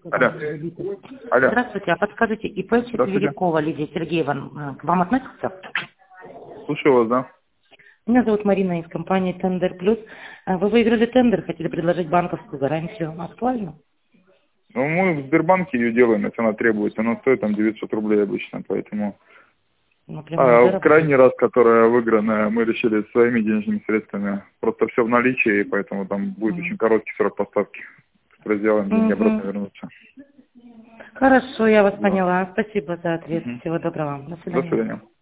Алло. Алло. Здравствуйте, а подскажите, ИП Здравствуйте. Четверякова Лидия Сергеевна к вам относится? Слушаю вас, да. Меня зовут Марина из компании Тендер Плюс. Вы выиграли тендер, хотели предложить банковскую гарантию. Актуально? Ну, мы в Сбербанке ее делаем, если она требуется. Она стоит там 900 рублей обычно, поэтому... Ну, прямо в крайний раз, которая выигранная, мы решили своими денежными средствами. Просто все в наличии, и поэтому там будет очень короткий срок поставки. Быстро сделаем, деньги обратно вернутся. Хорошо, я вас поняла. Спасибо за ответ. Всего доброго. До До свидания. свидания.